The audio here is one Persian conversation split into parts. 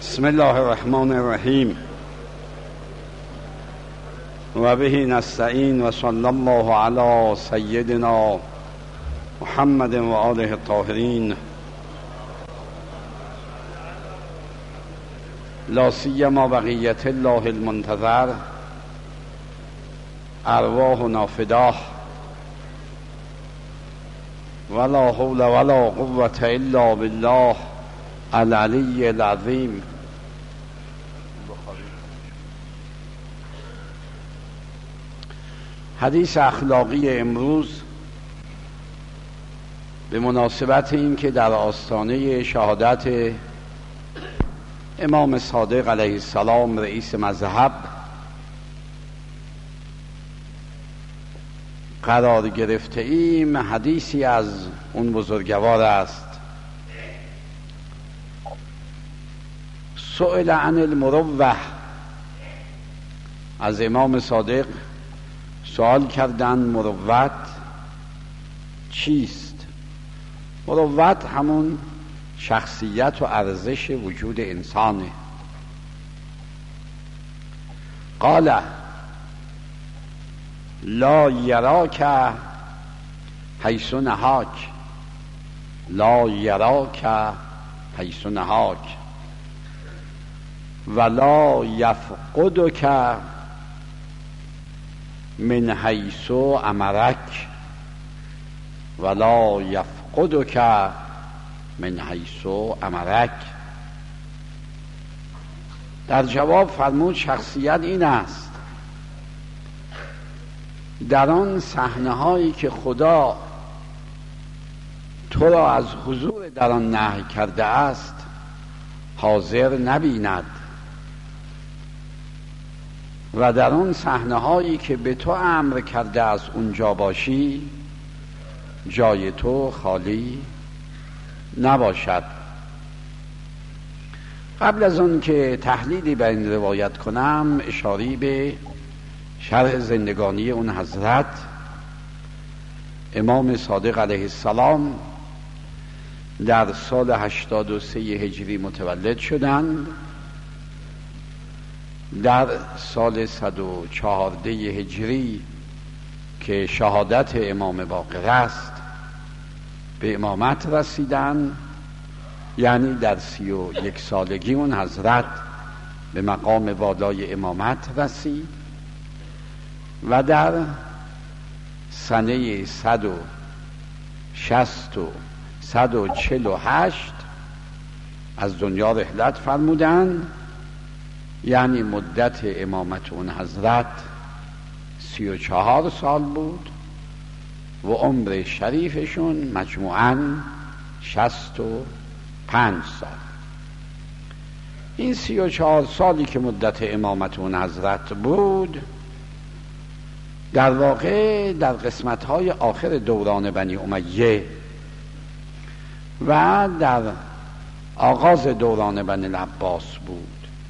بسم الله الرحمن الرحیم و به نستعین و صلی الله علی سیدنا محمد و آله الطاهرین لا سیما بقیت الله المنتظر ارواحنا فداه ولا حول ولا قوة الا بالله العلی العظیم. حدیث اخلاقی امروز به مناسبت این که در آستانه شهادت امام صادق علیه السلام رئیس مذهب قرار گرفته ایم، حدیثی از اون بزرگوار است. سئل عن المروه، از امام صادق سوال کردن مروت چیست؟ مروت همون شخصیت و ارزش وجود انسانه. قال لا یراک حیث نهاک، لا یراک حیث نهاک ولا یفقدک من حیث امرک ولا یفقدک من حیث امرک. در جواب فرمود شخصیت این است: در آن صحنه هایی که خدا تو را از حضور در آن نهی کرده است حاضر نبیند و در آن صحنه هایی که به تو امر کرده از اونجا باشی جای تو خالی نباشد. قبل از اون که تحلیلی به این روایت کنم، اشاره به شرح زندگانی اون حضرت امام صادق علیه السلام در سال 83 هجری متولد شدند. در سال 114 هجری که شهادت امام باقر است به امامت رسیدند، یعنی در 31 سالگی اون حضرت به مقام والای امامت رسید و در سنه 148 از دنیا رحلت فرمودند، یعنی مدت امامت اون حضرت 34 سال بود و عمر شریفشون مجموعاً 65 سال. این 34 سالی که مدت امامت اون حضرت بود در واقع در قسمت‌های آخر دوران بنی امیه و در آغاز دوران بنی العباس بود.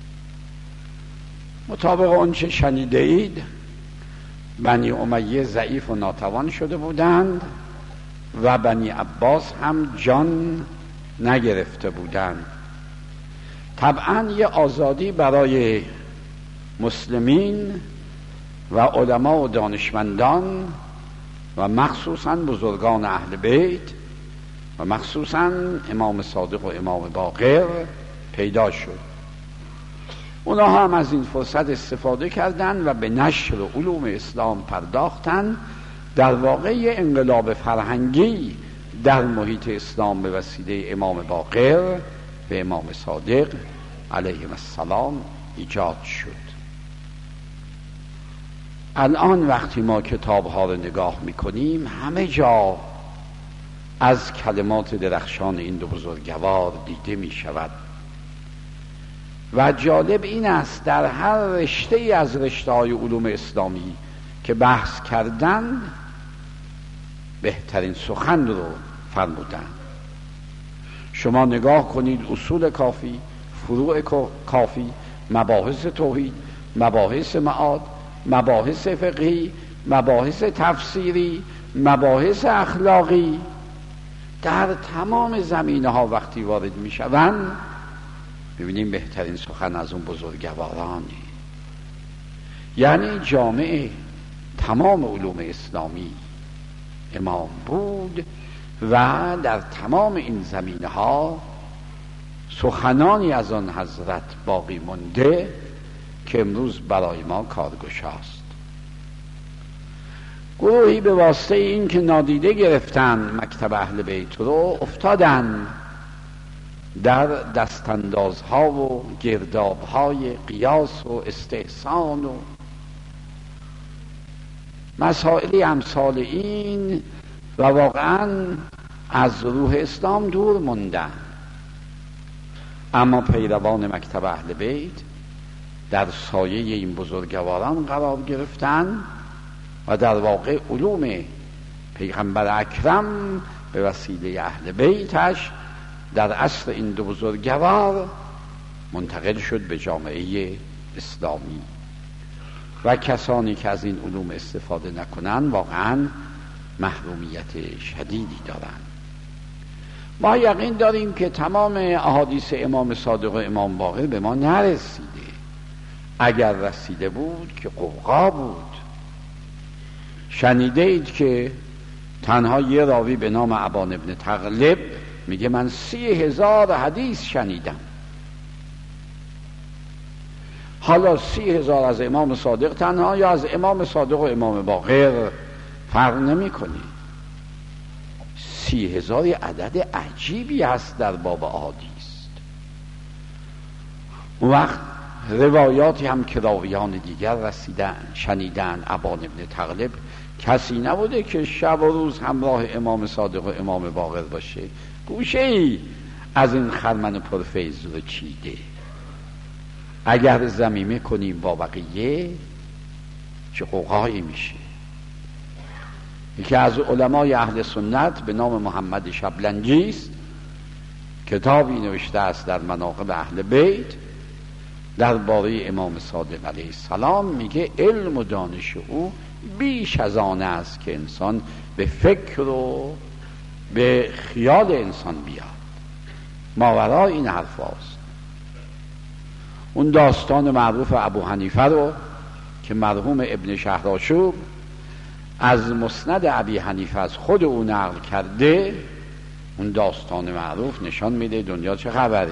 مطابق آنچه شنیده اید بنی امیه ضعیف و ناتوان شده بودند و بنی عباس هم جان نگرفته بودند. طبعا یه آزادی برای مسلمین و علما و دانشمندان و مخصوصا بزرگان اهل بیت و مخصوصا امام صادق و امام باقر پیدا شد. اونا هم از این فرصت استفاده کردند و به نشر علوم اسلام پرداختند. در واقع انقلاب فرهنگی در محیط اسلام به وسیله امام باقر و امام صادق علیهم السلام ایجاد شد. الان وقتی ما کتاب ها رو نگاه میکنیم همه جا از کلمات درخشان این دو بزرگوار دیده میشود و جالب این است در هر رشته ای از رشته های علوم اسلامی که بحث کردن بهترین سخن رو فرمودن. شما نگاه کنید اصول کافی، فروع کافی، مباحث توحید، مباحث معاد، مباحث فقهی، مباحث تفسیری، مباحث اخلاقی، در تمام زمینه ها وقتی وارد می شوند ببینیم بهترین سخن از اون بزرگوارانی، یعنی جامعه تمام علوم اسلامی امام بود و در تمام این زمینه ها سخنانی از آن حضرت باقی مونده که امروز برای ما کارگشاست. گروهی به واسطه این که نادیده گرفتن مکتب اهل بیت رو افتادن در دستاندازها و گردابهای قیاس و استحسان و مسائلی امثال این و واقعا از روح اسلام دور موندن. اما پیروان مکتب اهل بیت در سایه این بزرگواران قرار گرفتن و در واقع علوم پیغمبر اکرم به وسیله اهل بیتش در اصل این دو بزرگوار منتقل شد به جامعه اسلامی و کسانی که از این علوم استفاده نکنن واقعا محرومیت شدیدی دارند. ما یقین داریم که تمام احادیث امام صادق و امام باقر به ما نرسیده. اگر رسیده بود که قوقا بود. شنیده اید که تنها یه راوی به نام ابان ابن تغلب میگه من 30,000 حدیث شنیدم. حالا 30,000 از امام صادق تنها یا از امام صادق و امام باقر فرق نمی کنی. 30,000 عدد عجیبی هست در باب احادیث. اون وقت روایاتی هم که راویان دیگر رسیدن شنیدن. ابان ابن تغلب کسی نبوده که شب و روز همراه امام صادق و امام باقر باشه. گوشه ای از این خرمن پرفیض رو چیده. اگر ضمیمه کنیم با بقیه چه قوقایی میشه. یکی از علمای اهل سنت به نام محمد شبلنجی است، کتابی نوشته است در مناقب اهل بیت درباره امام صادق علیه السلام. میگه علم و دانش او بیش از آن است که انسان به فکر و به خیال انسان بیاد. ماورای این حرف هاست. اون داستان معروف ابو حنیفه رو که مرحوم ابن شهرآشوب از مسند ابی حنیفه از خود او نقل کرده، اون داستان معروف نشان میده دنیا چه خبره.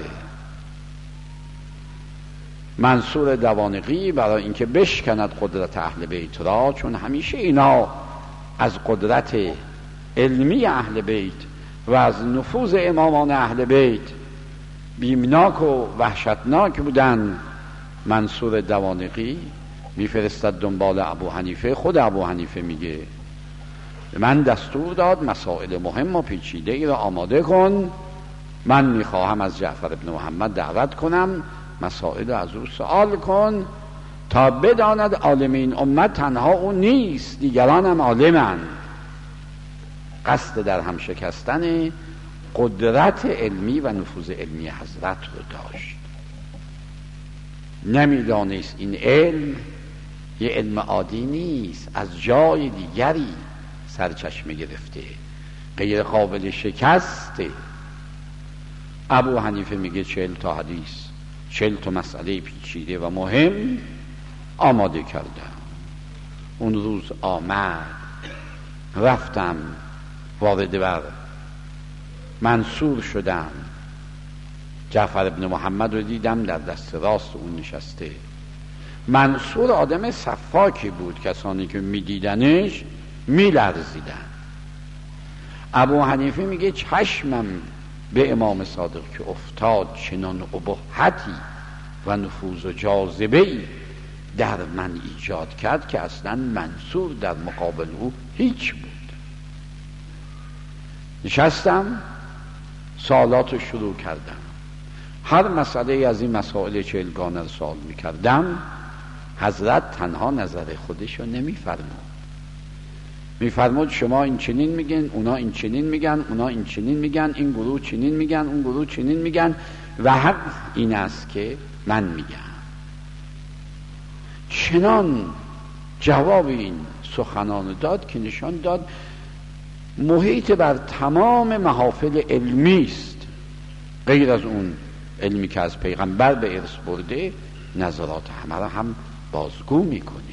منصور دوانقی برای اینکه بشکند قدرت اهل بیت را، چون همیشه اینا از قدرت علمی اهل بیت و از نفوذ امامان اهل بیت بیمناک و وحشتناک بودن، منصور دوانقی میفرستد دنبال ابو حنیفه. خود ابو حنیفه میگه به من دستور داد مسائل مهم و پیچیده ای را آماده کن، من میخواهم از جعفر ابن محمد دعوت کنم، مسائل از او سوال کن تا بداند عالم این امت تنها او نیست، دیگران هم عالمند. قصد در هم شکستن قدرت علمی و نفوذ علمی حضرت رو داشت. نمیدانست این علم یه علم عادی نیست، از جای دیگری سرچشمه گرفته، غیر قابل شکسته. ابو حنیفه میگه 40 تا حدیث، 40 تا مسئله پیچیده و مهم آماده کردم. اون روز آمد، رفتم وارد بر منصور شدم. جعفر ابن محمد رو دیدم در دست راست اون نشسته. منصور آدم صفاکی بود، کسانی که میدیدنش میلرزیدن. ابو حنیفه میگه چشمم به امام صادق که افتاد، چنان ابهتی و نفوذ و جاذبه‌ای در من ایجاد کرد که اصلا منصور در مقابل او هیچ بود. نشستم، سوالات رو شروع کردم. هر مسئله از این مسائل 40گانه رو سوال میکردم. حضرت تنها نظر خودش رو میفرمود شما این چنین میگن، اونا این چنین میگن، اونا این چنین میگن، این گروه چنین میگن، اون گروه چنین میگن و حق این است که من میگم. چنان جواب این سخنان داد که نشان داد محیط بر تمام محافل علمی است، غیر از اون علمی که از پیغمبر به ارث برده نظرات همه را هم بازگو میکنه.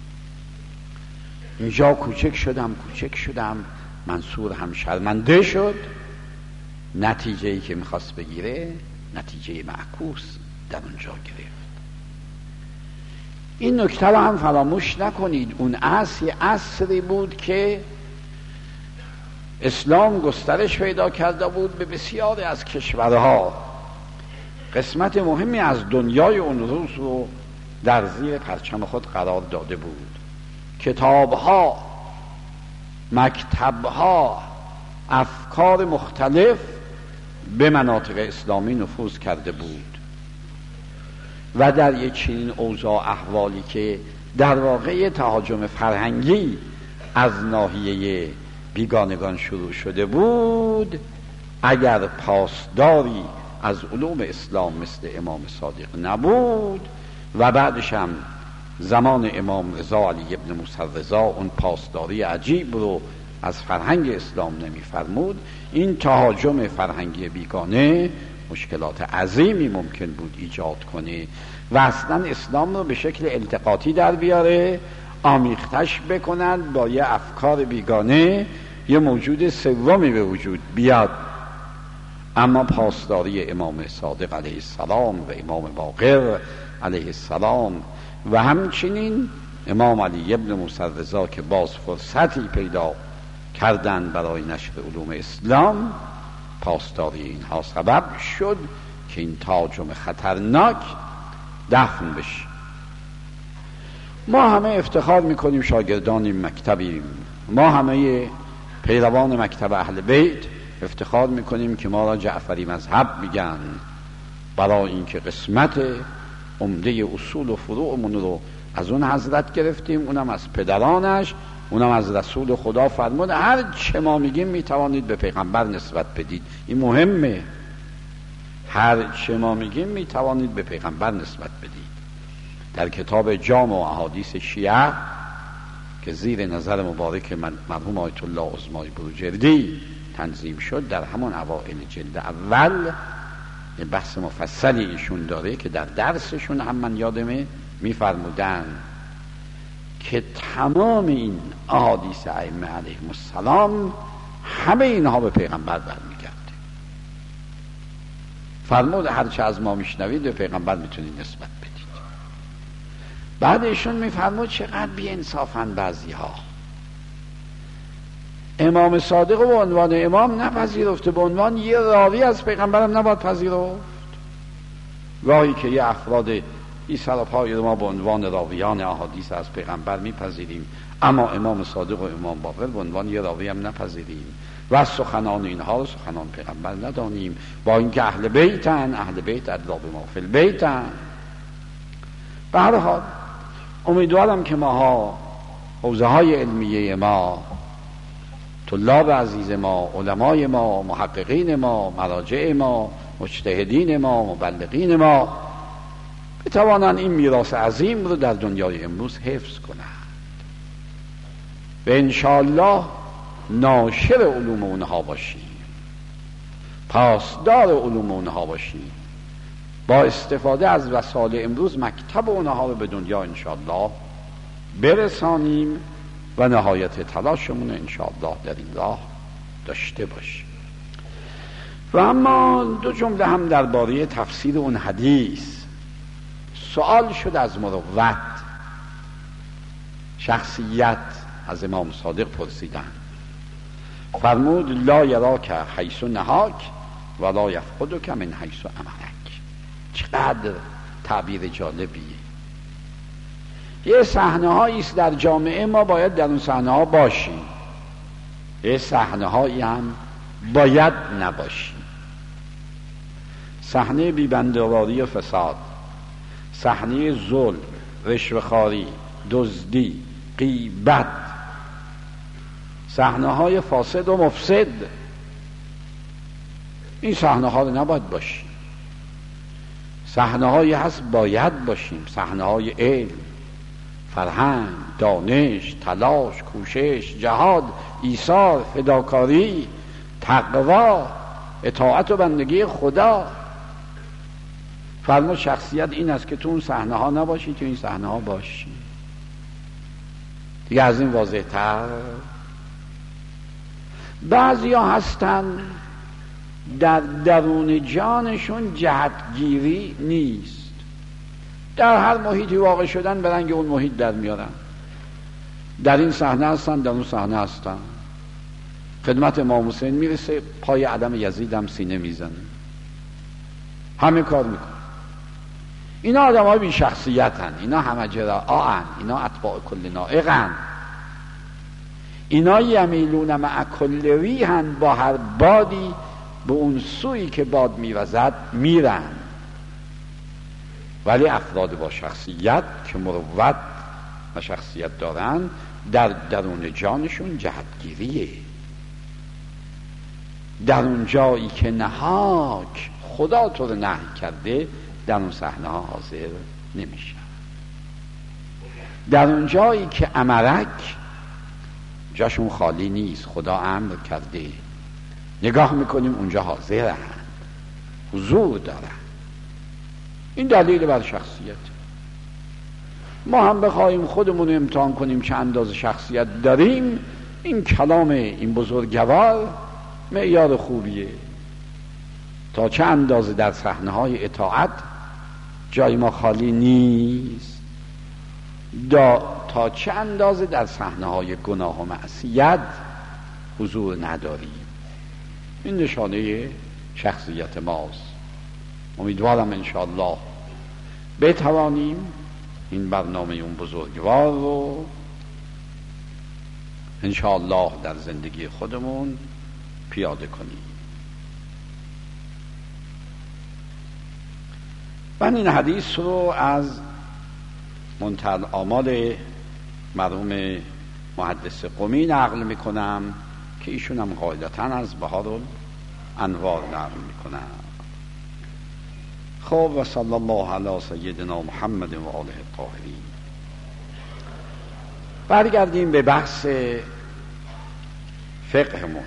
اینجا کوچک شدم، منصور هم شرمنده شد. نتیجه‌ای که میخواست بگیره نتیجه معکوس در اونجا گرفت. این نکته رو هم فراموش نکنید. اون عصری بود که اسلام گسترش پیدا کرده بود به بسیاری از کشورها. قسمت مهمی از دنیای اون روز رو در زیر پرچم خود قرار داده بود. کتابها، مکتبها، افکار مختلف به مناطق اسلامی نفوذ کرده بود و در یک چنین اوضاع احوالی که در واقع تهاجم فرهنگی از ناحیه بیگانگان شروع شده بود، اگر پاسداری از علوم اسلام مثل امام صادق نبود و بعدش هم زمان امام رضا علی ابن موسی رضا اون پاسداری عجیب رو از فرهنگ اسلام نمی‌فرمود، این تهاجم فرهنگی بیگانه مشکلات عظیمی ممکن بود ایجاد کنه و اصلا اسلام رو به شکل التقاطی در بیاره، آمیختش بکنند با یه افکار بیگانه، یه موجود سومی به وجود بیاد. اما پاسداری امام صادق علیه السلام و امام باقر علیه السلام و همچنین امام علی ابن موسی رضا که باز فرصتی پیدا کردن برای نشر علوم اسلام، پاسداری اینها سبب شد که این تهاجم خطرناک دفن بشه. ما همه افتخار میکنیم شاگردان مکتبیم، ما همه پیروان مکتب اهل بیت افتخار میکنیم که ما را جعفری مذهب میگن، برای اینکه قسمت عمده اصول و فروعمون رو از اون حضرت گرفتیم، اونم از پدرانش، اونم از رسول خدا فرمود هر چه ما میگیم میتوانید به پیغمبر نسبت بدید. این مهمه، هر چه ما میگیم میتوانید به پیغمبر نسبت بدید. در کتاب جامع و احادیث شیعه که زیر نظر مبارک مرحوم آیت الله عظمای بروجردی تنظیم شد، در همون اوائل جلد اول بحث مفصلی ایشون داره که در درسشون هم من یادمه میفرمودن که تمام این احادیث ائمه علیهم السلام همه اینها به پیغمبر برمیگرده. فرمود هرچه از ما میشنوید به پیغمبر میتونید نسبت بدید. بعد ایشون میفرمود چقدر بی انصافن بعضی ها، امام صادق به عنوان امام نپذیرفته، به عنوان یه راوی از پیغمبرم نباید پذیرفت. راهی که یه افراد این سراپای ما به عنوان راویان احادیث از پیغمبر میپذیریم، اما امام صادق و امام باقر به عنوان یه راوی هم نپذیریم و سخنان اینها رو سخنان پیغمبر ندانیم، با اینکه اهل بیتن، اهل بیت ادلا بما فی البیتن. به هر حال امیدوارم که ماها حوزه های علمیه ما، طلاب عزیز ما، علمای ما، محققین ما، مراجع ما، مجتهدین ما، مبلغین ما بتوانند این میراث عظیم رو در دنیای امروز حفظ کنند و انشاءالله ناشر علوم اونها باشیم، پاسدار علوم اونها باشیم، با استفاده از وسایل امروز مکتب اونها رو به دنیا انشاءالله برسانیم و نهایت تلاشمون انشاءالله در این راه داشته باشیم. و اما دو جمله هم درباره تفسیر اون حدیث. سوال شد از مروت، شخصیت از امام صادق پرسیدن، فرمود لا یراک حیث نهاک ولا یفقدک من حیث امرک. چقدر تعبیر جالبیه. یه صحنه هایی است در جامعه، ما باید در اون صحنه ها باشیم، یه صحنه هایی هم باید نباشیم. صحنه بی‌بنده‌واری و فساد، صحنه ظلم، رشوه‌خواری، دزدی، غیبت، صحنه های فاسد و مفسد، این صحنه ها رو نباید باشیم. صحنه هایی هست باید باشیم، صحنه های علم، فرهنگ، دانش، تلاش، کوشش، جهاد، ایثار، فداکاری، تقوا، اطاعت و بندگی خدا. فرمود شخصیت این است که تو اون صحنه ها نباشی، تو این صحنه ها باشی. دیگه از این واضح تر. بعضی ها هستن در درون جانشون جهتگیری نیست، در هر محیطی واقع شدن به رنگ اون محیط در میارن. در این صحنه هستن، در اون صحنه هستن. خدمت امام حسین میرسه، پای علم یزید هم سینه میزنه، همه کار میکنه. اینا آدم های بی شخصیت هن، اینا همه جراعا هن، اینا اتباع کل نائقن، اینا یمیلون مع کل ریحن، با هر بادی به اون سویی که باد میوزد میرن. ولی افراد با شخصیت که مروت و شخصیت دارن، در درون جانشون جهتگیریه. در اون جایی که نهاک خدا تو رو نهی کرده، در اون صحنه ها حاضر نمیشن. در اون جایی که امرک جاشون خالی نیست، خدا امر کرده، نگاه میکنیم اونجا حاضرن، حضور دارن. این دلیل بر شخصیت. ما هم بخوایم خودمون امتحان کنیم چه اندازه شخصیت داریم، این کلام این بزرگوار معیار خوبیه. تا چه اندازه در صحنه‌های اطاعت جای ما خالی نیست، تا چه اندازه در صحنه‌های گناه و معصیت حضور نداریم. این نشانه شخصیت ماست. امیدوارم انشاءالله بتوانیم این برنامه اون بزرگوار رو انشاءالله در زندگی خودمون پیاده کنیم. من این حدیث رو از منتهی الآمال مرحوم محدث قمی نقل میکنم که ایشون هم قاعدتاً از بهار الانوار نقل میکنم. خب و صلی الله علی سیدنا محمد و آله الطاهرین. برگردیم به بحث فقهمون.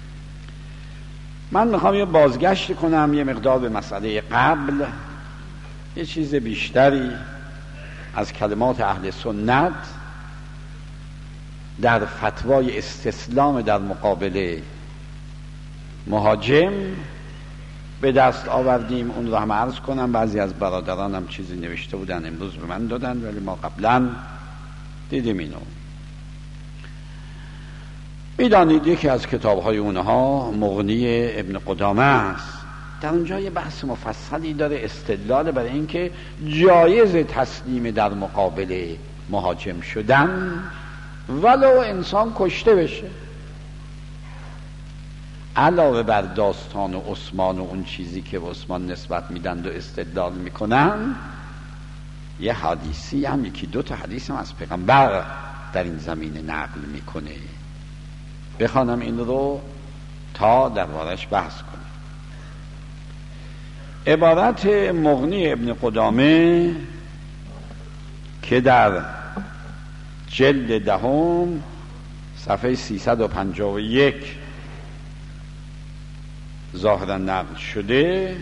من میخوام یه بازگشت کنم یه مقدار به مسئله قبل، یه چیز بیشتری از کلمات اهل سنت در فتوای استسلام در مقابل مهاجم به دست آوردیم. اون رو هم عرض کنم، بعضی از برادرانم چیزی نوشته بودن امروز به من دادن، ولی ما قبلا دیدیم اینو. میدانید یکی از کتاب‌های اونها مغنی ابن قدامه است. در اونجا یه بحث مفصلی داره، استدلال برای اینکه جایز تسلیم در مقابل مهاجم شدن ولو انسان کشته بشه. علاوه بر داستان عثمان و اون چیزی که به عثمان نسبت میدن و استدلال میکنن، یه حدیثی هم، یکی دو تا حدیث هم از پیغمبر در این زمینه نقل میکنه. بخوانم این رو تا دربارش بحث کنم. عبارت مغنی ابن قدامه که در جلد دهم صفحه 351 ظاهرا نقل شده،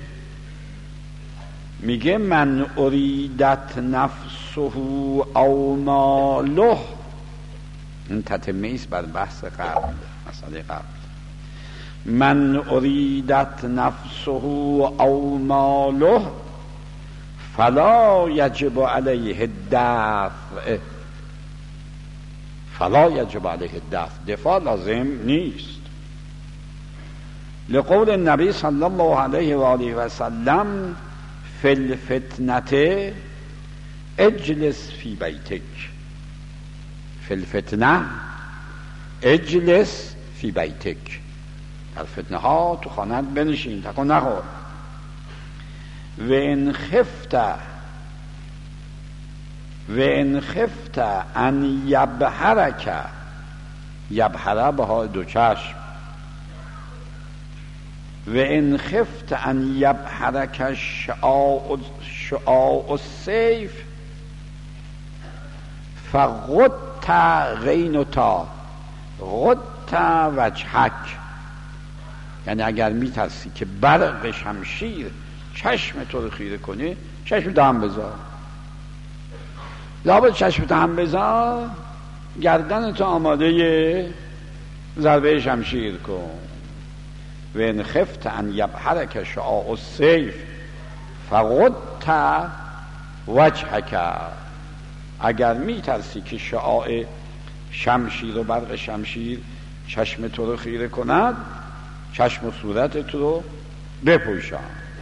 میگه من اریدت نفسه او ماله. این تتمه ایست بر بحث قبل، مسئله قبل. من اریدت نفسه او ماله فلا یجب علیه الدفع. فلا یجب علیه الدفع، دفاع لازم نیست. لقول النبی صلی الله علیه و آله و سلم فی الفتنه اجلس فی بیتک. فی الفتنه اجلس فی بیتک. در فتنه ها تو خانت بنشین، تکن نخور. و ان خفت ان یبهرک، یبهره به ها دو چشم، و ان خفت ان یبهرک شعاع السیف فغط غینتا غط وجهک. یعنی اگر میترسی که برق شمشیر چشم تو رو خیره کنه، چشم تو هم بذار، لابد چشم تو هم بذار، گردن تو آماده ضربه شمشیر کن. و ان خفت ان یبهرک شعاع السیف فغض وجهک، اگر میترسی که شعاع شمشیر و برق شمشیر چشم تو رو خیره کند، چشم و صورت تو رو بپوشان.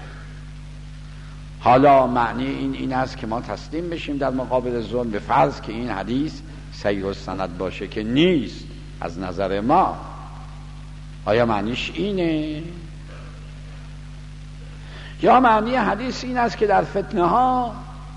حالا معنی این است که ما تسلیم بشیم در مقابل ظلم، به فرض که این حدیث صحیح السند باشه که نیست از نظر ما. آیا معنیش اینه؟ یا معنی حدیث این است که در فتنه ها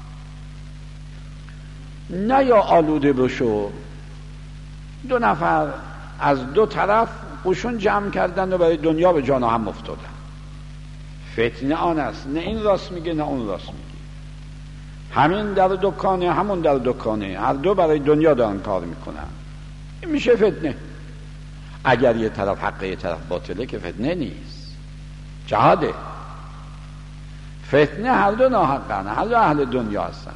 نه یا آلوده بشو، دو نفر از دو طرف قشون جمع کردن و برای دنیا به جان هم افتادن. فتنه آن است، نه این راست میگه نه اون راست میگه، همین در دکانه همون در دکانه، هر دو برای دنیا دارن کار میکنن. این میشه فتنه. اگر یه طرف حقه یه طرف باطله که فتنه نیست، جهاده. فتنه هر دو ناحقن، هر دو اهل دنیا هستن.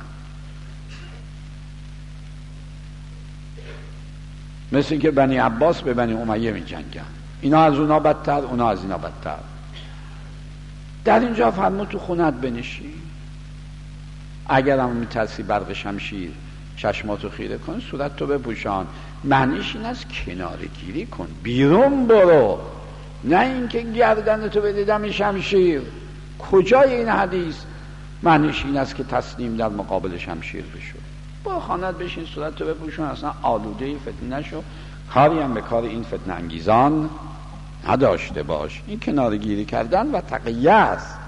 مثل این که بنی عباس به بنی امیه می جنگن، اینا از اونا بدتر، اونا از اینا بدتر. در اینجا فرمود تو خونت بنشی، اگر هم میترسی برق شمشیر چشماتو خیره کن، صورت تو بپوشان. معنیش این است کناره گیری کن، بیرون برو، نه اینکه گردن تو بده دم شمشیر. کجای این حدیث معنیش این است که تسلیم در مقابل شمشیر بشو؟ با خانت بشین، صورت تو بپوشون، اصلا آلوده فتنه نشو، کاری هم به کار این فتنه انگیزان نداشته باش. این کناره گیری کردن و تقیه است.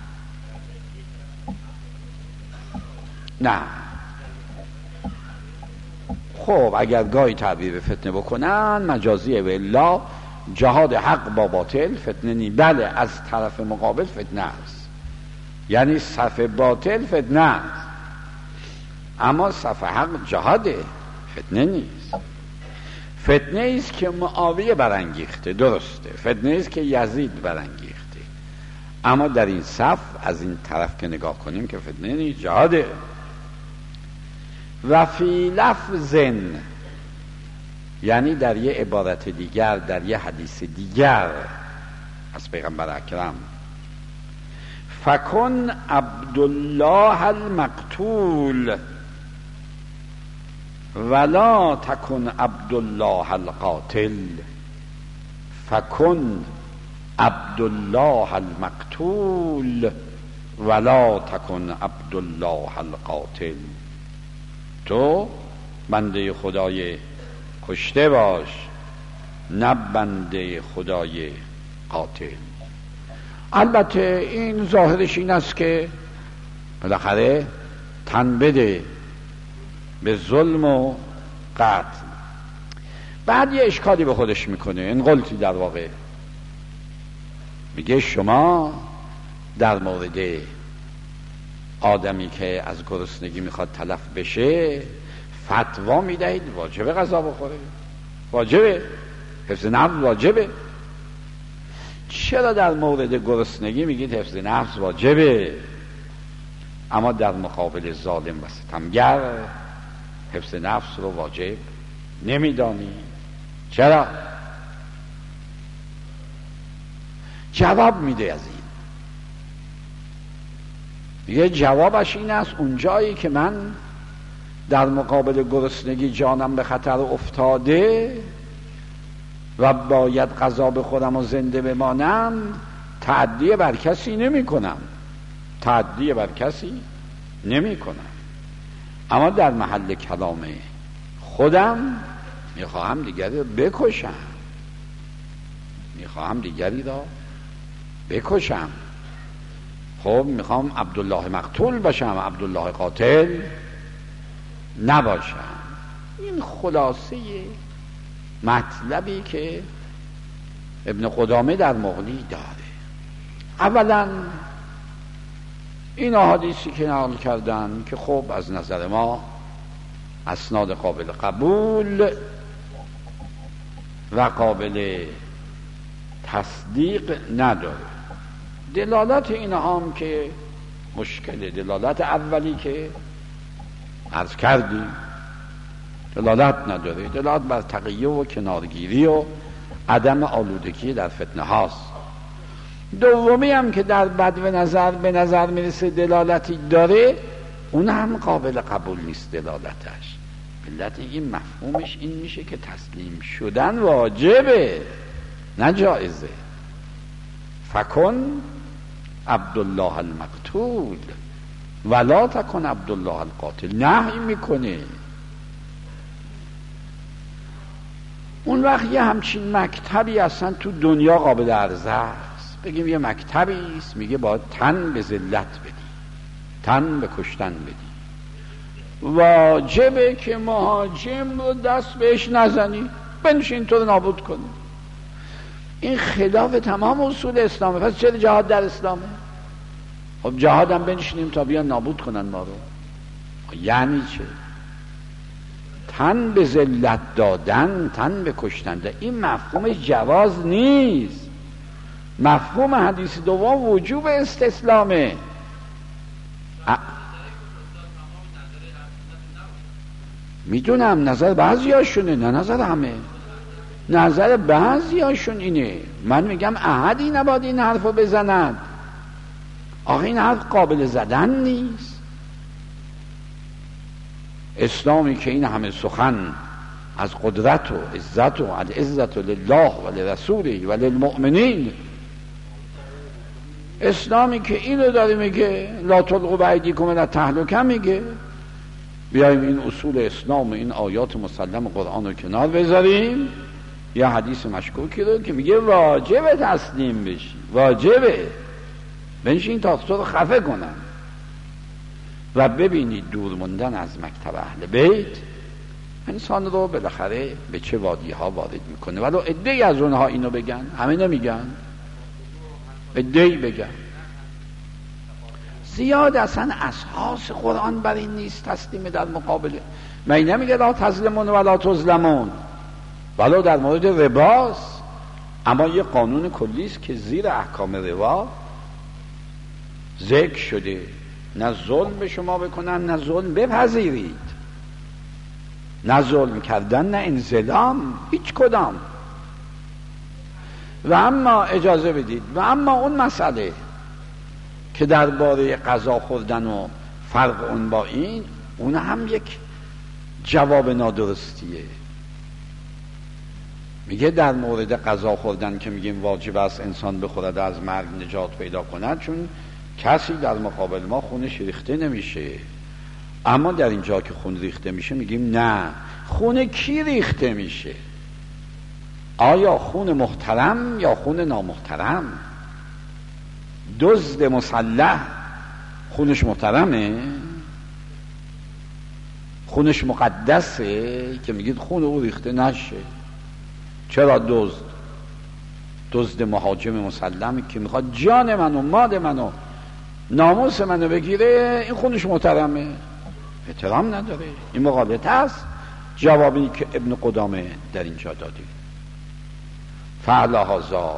نه خب اگر گاهی تعبیر فتنه بکنن مجازیه، و الا جهاد حق با باطل فتنه نی. بله از طرف مقابل فتنه است، یعنی صف باطل فتنه است، اما صف حق جهاده، فتنه نیست. فتنه ایست که معاویه برانگیخته، درسته، فتنه ایست که یزید برانگیخته، اما در این صف از این طرف که نگاه کنیم که فتنه نیست، جهاده. و فی لفظن، یعنی در یه عبارت دیگر، در یه حدیث دیگر از پیغمبر اکرم، فکن عبدالله المقتول ولا تکن عبدالله القاتل. فکن عبدالله المقتول ولا تکن عبدالله القاتل. تو بنده خدای کشته باش، نه بنده خدای قاتل. البته این ظاهرش این است که بالاخره تن بده به ظلم و قتل. بعد یه اشکالی به خودش میکنه، این غلطی در واقع، میگه شما در مورد آدمی که از گرسنگی میخواد تلف بشه فتوا میدهید واجبه غذا بخوره، واجبه حفظ نفس، واجبه. چرا در مورد گرسنگی میگید حفظ نفس واجبه، اما در مقابل ظالم و ستمگر حفظ نفس رو واجب نمیدانی؟ چرا؟ جواب میده از این، میگه جوابش این است اون جایی که من در مقابل گرسنگی جانم به خطر افتاده و باید غذا بخورم و زنده بمانم، تعدی بر کسی نمی کنم، تعدی بر کسی نمی کنم، اما در محل کلام خودم میخواهم دیگری را بکشم، میخواهم دیگری را بکشم. خب میخوام عبدالله مقتول باشم، عبدالله قاتل نباشم. این خلاصه مطلبی که ابن قدامه در مغنی داره. اولا این احادیثی که نقل کردن که خب از نظر ما اسناد قابل قبول و قابل تصدیق نداره. دلالت اینها هم که مشکل دلالت اولی که عرض کردیم دلالت نداره، دلالت بر تقیه و کنارگیری و عدم آلودگی در فتنه هاست. دومی هم که در بد به نظر میرسه دلالتی داره، اون هم قابل قبول نیست دلالتش. علت این مفهومش این میشه که تسلیم شدن واجبه نه جایزه. فکن عبدالله المقتول ولا تکن عبدالله القاتل، نهی میکنه. اون وقت یه همچین مکتبی اصلا تو دنیا قابل عرضه است. بگیم یه مکتبی است، میگه باید تن به ذلت بدی، تن به کشتن بدی، واجبه که مهاجم رو دست بهش نزنی، بنشین تو رو نابود کنی. این خلاف تمام اصول اسلامه. پس چه جهاد در اسلامه؟ خب جهاد هم بنشینیم تا بیان نابود کنن ما رو. یعنی چه؟ تن به ذلت دادن، تن به کشتن، این مفهوم جواز نیست. مفهوم حدیث دوم وجوب استسلامه. میدونم نظر بعضی هاشونه، نه نظر همه. نظر بعضی هاشون اینه. من میگم احدی نباید این حرف رو بزند. آخه این حرف قابل زدن نیست. اسلامی که این همه سخن از قدرت و عزت و العزت لله و لرسوله و للمؤمنین، اسلامی که اینو داره میگه لا تلقوا بایدیکم الی التهلکه، میگه بیاییم این اصول اسلام و این آیات مسلم قرآن رو کنار بذاریم، یا حدیث مشکوکی رو که میگه واجبه تسلیم بشی، واجبه بنشین تا تو رو خفه کنن. و ببینید دور موندن از مکتب اهل بیت انسان رو بالاخره به چه وادی ها وارد میکنه. ولو عده‌ای از اونها اینو بگن، همه نمیگن، عده‌ای بگن. زیاد اصلا اساس قرآن بر این نیست تسلیم در مقابله. من نمیگه لا تظلمون ولا تظلمون، ولو در مورد رباست، اما یه قانون کلی است که زیر احکام ربا ذکر شده، نه ظلم به شما بکنن نه ظلم بپذیرید، نه ظلم کردن نه انظلام، هیچ کدام. و اما اجازه بدید، و اما اون مسئله که درباره غذا خوردن و فرق اون با این، اون هم یک جواب نادرستیه. میگه در مورد غذا خوردن که میگیم واجب است انسان بخورد از مرگ نجات پیدا کند، چون کسی در مقابل ما خونش ریخته نمیشه. اما در اینجا که خون ریخته میشه میگیم نه، خون کی ریخته میشه؟ آیا خون محترم یا خون نامحترم؟ دزد مسلح خونش محترمه؟ خونش مقدسه که میگید خون او ریخته نشه؟ چرا دزد مهاجم مسلمی که میخواد جان منو، مال منو، ناموس منو بگیره، این خونش محترمه؟ احترام نداره. این مقالطه است. جوابی که ابن قدامه در اینجا دادی فعل هذا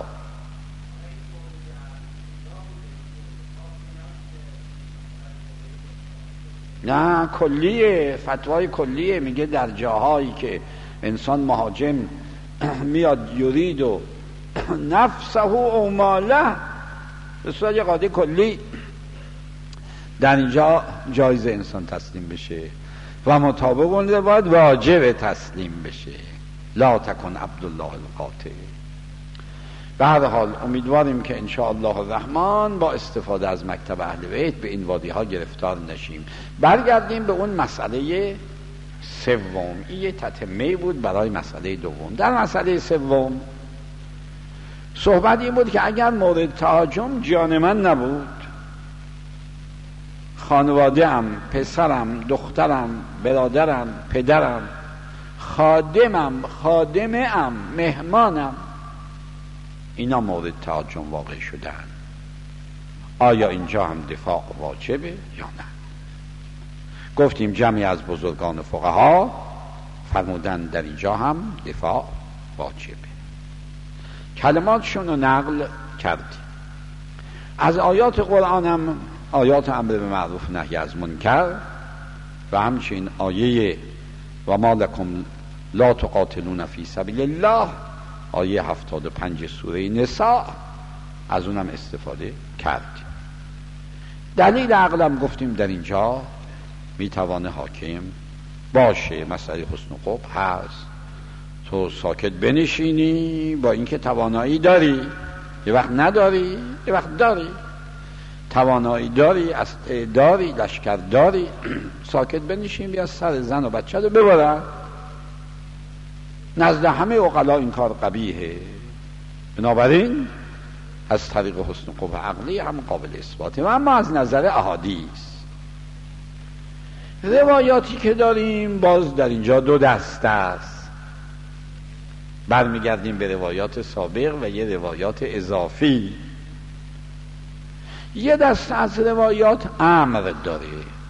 نه کلیه، فتوای کلیه. میگه در جاهایی که انسان مهاجم میاد یرید و نفسه او ماله، به صورت قاعده کلی در اینجا جایز انسان تسلیم بشه و مطابق اون باید واجب تسلیم بشه. لا تکن عبدالله القاتل. به هر حال امیدواریم که ان شاء الله الرحمن با استفاده از مکتب اهل بیت به این وادی ها گرفتار نشیم. برگردیم به اون مسئله سوم. این یه تتمه بود برای مسئله دوم. در مسئله سوم صحبت این بود که اگر مورد تهاجم جان من نبود، خانواده‌ام، پسرم، دخترم، برادرم، پدرم، خادمم، مهمانم، اینا مورد تهاجم واقع شدن، آیا اینجا هم دفاع واجبه یا نه؟ گفتیم جمعی از بزرگان فقها فرمودن در اینجا هم دفاع واجبه. کلماتشون رو نقل کردیم. از آیات قرآن هم آیات امر به معروف نهی از منکر و همچنین آیه و ما لکم لا تقاتلون فی سبیل الله، آیه 75 سوره نساء، از اونم استفاده کرد. دلیل عقلم گفتیم در اینجا میتوانه حاکم باشه. مسئله حسن قبح هست، تو ساکت بنشینی با اینکه توانایی داری، یه وقت نداری، یه وقت داری، توانایی داری، داری، لشکر داری، ساکت بنشین بیا سر زن و بچه رو ببرن. نزد همه عقلا این کار قبیحه. بنابراین از طریق حسن قبح عقلی هم قابل اثباته. و اما از نظر احادیث روایاتی که داریم باز در اینجا دو دسته است. برمیگردیم به روایات سابق و یه روایات اضافی. یه دسته از روایات امر داره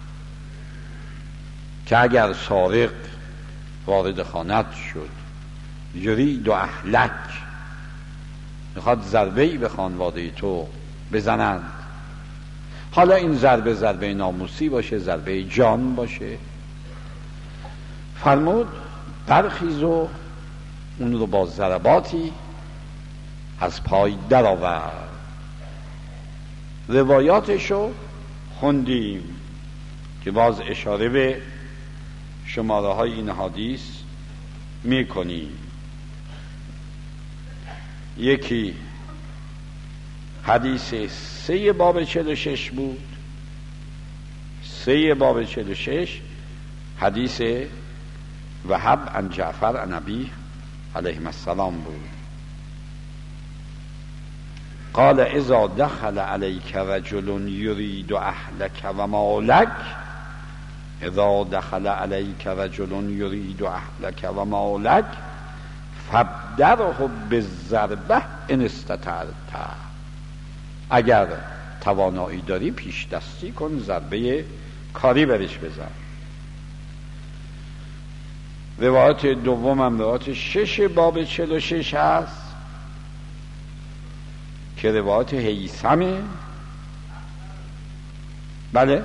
که اگر سارق وارد خانت شد یرید و اهلک، میخواد ضربه‌ای به خانواده تو بزنند، حالا این ضربه ناموسی باشه، ضربه جان باشه، فرمود برخیز و اون رو با ضرباتی از پای در آورد. روایاتشو خوندیم که باز اشاره به شماره های این حدیث میکنیم. یکی حدیث 3 باب 46 بود، 3 باب 46 حدیث وهب عن جعفر عن ابی علیه السلام بود. قال اذا دخل علیک رجل یرید اهلک و مالک، اذا دخل علیک رجل یرید اهلک و مالک فابدره بالضربه ان استطعت، اگر توانایی داری پیش دستی کن، ضربه کاری برش بزن. روایت دوم هم روایت 6 باب 46 هست که روایت هیثمه. بله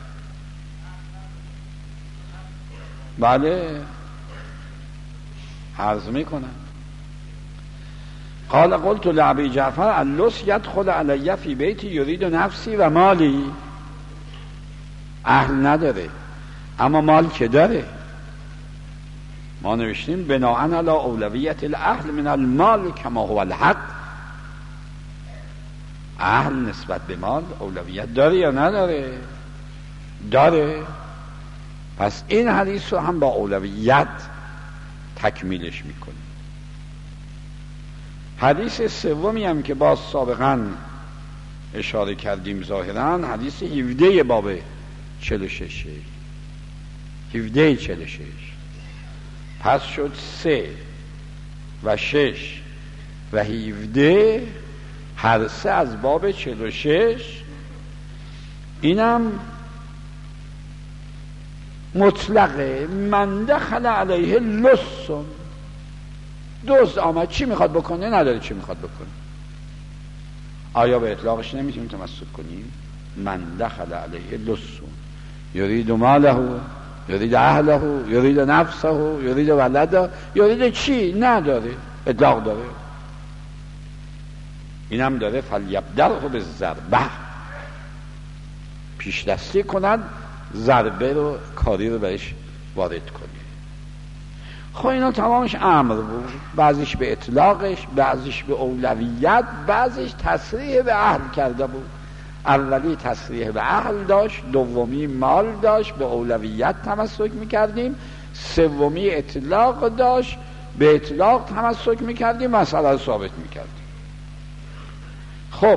عرض میکنم. قال قلت لابی جعفر اللص يدخل علی فی بیتی یرید نفسی و مالی، اهل نداره اما مال که داره. ما نوشتیم بناء علی اولویت الاهل من المال کما هو الحق. اهل نسبت به مال اولویت داره یا نداره؟ داره. پس این حدیث رو هم با اولویت تکمیلش میکنیم. حدیث سومی هم که باز سابقا اشاره کردیم ظاهرا، حدیث 17 باب 46 17 46. پس شد 3 و 6 و 17 هر 3 از باب 46. اینم مطلقه. من دخل علیه لص، دزد آمد چی میخواد بکنه؟ نداره چی میخواد بکنه. آیا به اطلاقش نمیتونیم تمسک کنیم؟ من دخل علیه لص یرید ماله، یرید اهله، یرید نفسه، یرید ولده، یرید چی؟ نداره، اطلاق داره. اینم داره فلیبدره بالضربه، پیش دستی کنند، ضربه رو کاری رو بهش وارد کنی. خب اینا تمامش امر بود، بعضیش به اطلاقش، بعضیش به اولویت، بعضیش تصریح به اهل کرده بود. اولی تصریح به اهل داشت، دومی مال داشت، به اولویت تمسک میکردیم، سومی اطلاق داشت، به اطلاق تمسک میکردیم، مسئله رو ثابت میکردیم. خب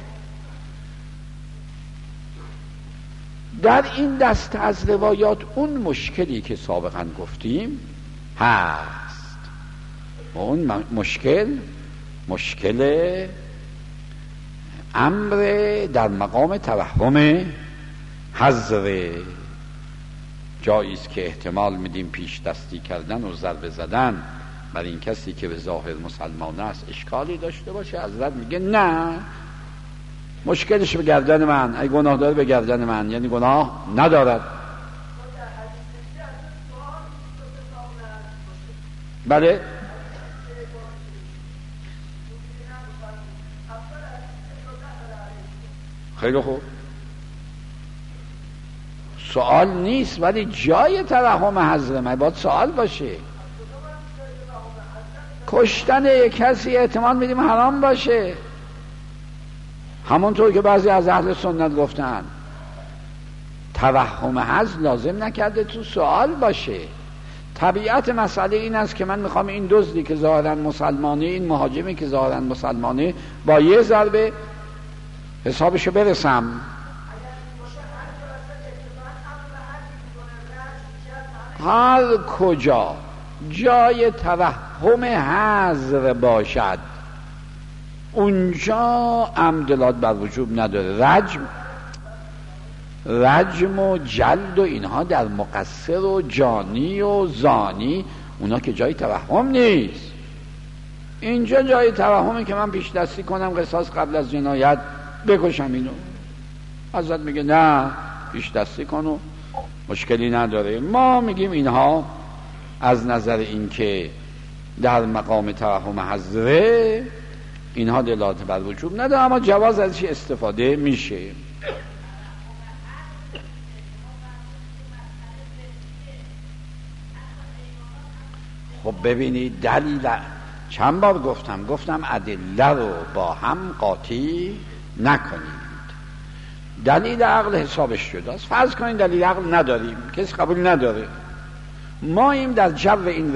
در این دسته از روایات اون مشکلی که سابقا گفتیم هست. اون مشکل امر در مقام توهم حذر، جایی است که احتمال میدیم پیش دستی کردن و ضربه زدن بر این کسی که به ظاهر مسلمان است اشکالی داشته باشه. حضرت میگه نه، مشکلش به گردن من، اگه گناه داره به گردن من، یعنی گناه ندارد. بله خیلی خوب، سوال نیست ولی جای توهم حضرمه باید سوال باشه. کشتن یک کسی احتمال میدیم حرام باشه، همونطور که بعضی از اهل سنت گفتن. توهم حضر لازم نکرده تو سوال باشه. طبیعت مسئله این است که من میخوام این دزدی که ظاهرا مسلمانه، این مهاجمی که ظاهرا مسلمانه، با یه ضربه حسابشو برسم. هر کجا جای توهم حضر باشد اونجا عمدلات بر وجوب نداره. رجم و جلد و اینها در مقصر و جانی و زانی، اونا که جای توهم نیست. اینجا جای توهمه که من پیش دستی کنم قصاص قبل از جنایت، بکشم اینو. حضرت میگه نه، پیش دستی کن و مشکلی نداره. ما میگیم اینها از نظر این که در مقام توهم حضره، اینها دلالت بر وجوب نداره، اما جواز ازش استفاده میشه. خب ببینید دلیل، چند بار گفتم ادله رو با هم قاطی نکنید. دلیل عقل حسابش شداست. فرض کنید دلیل عقل نداریم، کسی قبول نداره، ما این در جو این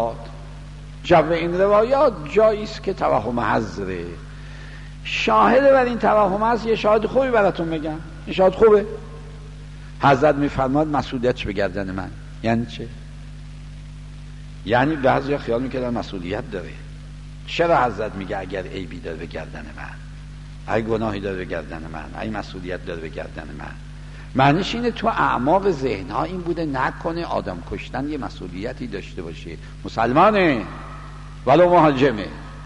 روایات جایی است که توهم حضره. شاهد بر این توهم هست، یه شاهد خوبی براتون بگم. این شاهد خوبه. حضرت میفرماد مسئولیتش به گردن من. یعنی چه؟ یعنی بعضیا خیال میکردن مسئولیت داره. چرا حضرت میگه اگر عیبی داره به گردن من، اگه گناهی داره به گردن من، اگه مسئولیت داره به گردن من؟ معنیش اینه تو اعماق ذهنها این بوده نکنه آدم کشتن یه مسئولیتی داشته باشه. مسلمانه ولو مهاجمه.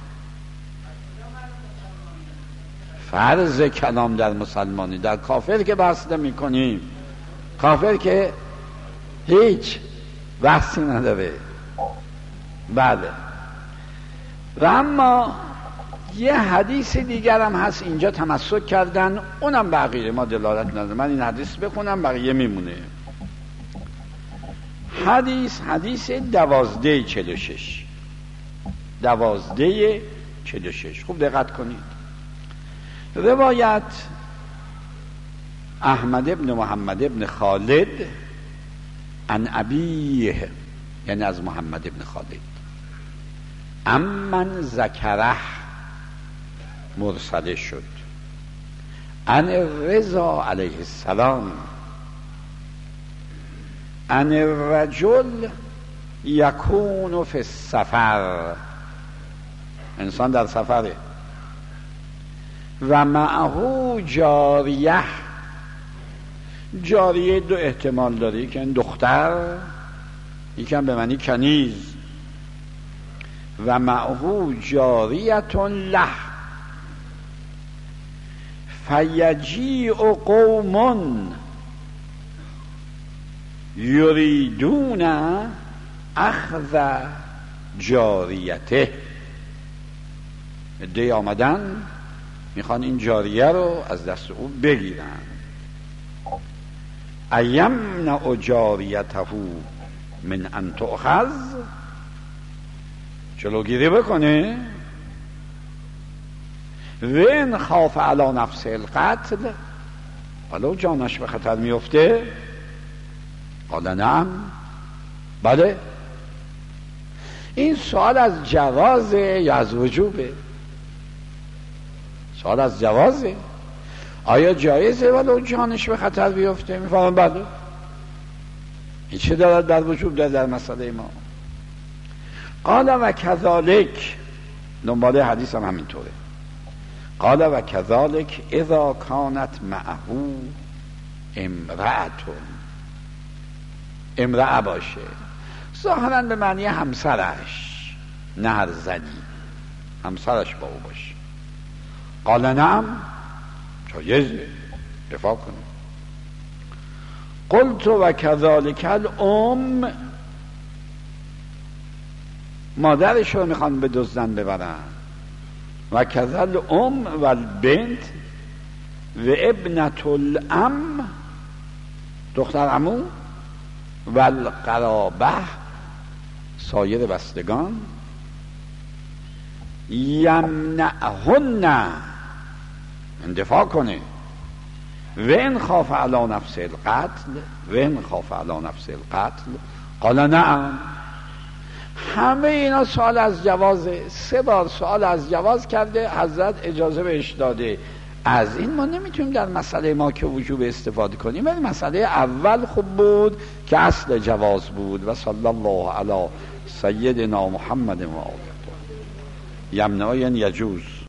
فرض کلام در مسلمانی، در کافر که بحث میکنیم، کافر که هیچ بحثی نداره. بله. و اما یه حدیث دیگر هم هست اینجا تمسک کردن، اونم بقیه ما دلالت نداره. من این حدیث بخونم بقیه میمونه. حدیث 12:46. خوب دقت کنید. روایت احمد ابن محمد ابن خالد عن ابیه، یعنی از محمد ابن خالد، امن ذکره مرسله شد، عن رضا علیه السلام عن الرجل یکون فی السفر، انسان در سفره، و معه جاریه دو احتمال داره، یکم دختر، یکم به معنی کنیز. و معه جاریتون له فیجیع قوم یریدون اخذ جاریته. عده‌ای آمدن میخوان این جاریه رو از دست او بگیرن. ایمنع جاریته من ان تؤخذ، جلوگیری بکنه. وین خاف علی نفس القتل، ولو جانش به خطر میفته. قال نعم، بله. این سوال از جوازه یا از وجوبه؟ سوال از جوازه. آیا جایزه ولو جانش به خطر بیفته؟ میفهمم بله. این چه دارد در وجوب در مسئله ما؟ قال و کذالک، دنباله حدیث هم همینطوره. قال و کذالک اذا کانت معه امرأه باشه، ظاهرا به معنی همسرش، نه هر زنی، همسرش با او باشه. قال نعم، جایزه دفاع کنه. قلت و کذالک الام، مادرش رو میخوان به دزدن ببرن، و کذل ام و البنت و ابنت الام، دختر عمو، و القرابه، سایر بستگان، یمنعهن، دفاع کنه، و ان خاف علی نفس القتل، و ان خاف علی نفس القتل قال نعم. همه اینا سوال از جوازه. 3 بار سوال از جواز کرده، حضرت اجازه بهش داده. از این ما نمیتونیم در مسئله ما که وجوب استفاده کنیم، ولی مسئله اول خوب بود که اصل جواز بود. و صلی الله علی سیدنا محمد و آله. یمنع یجوز.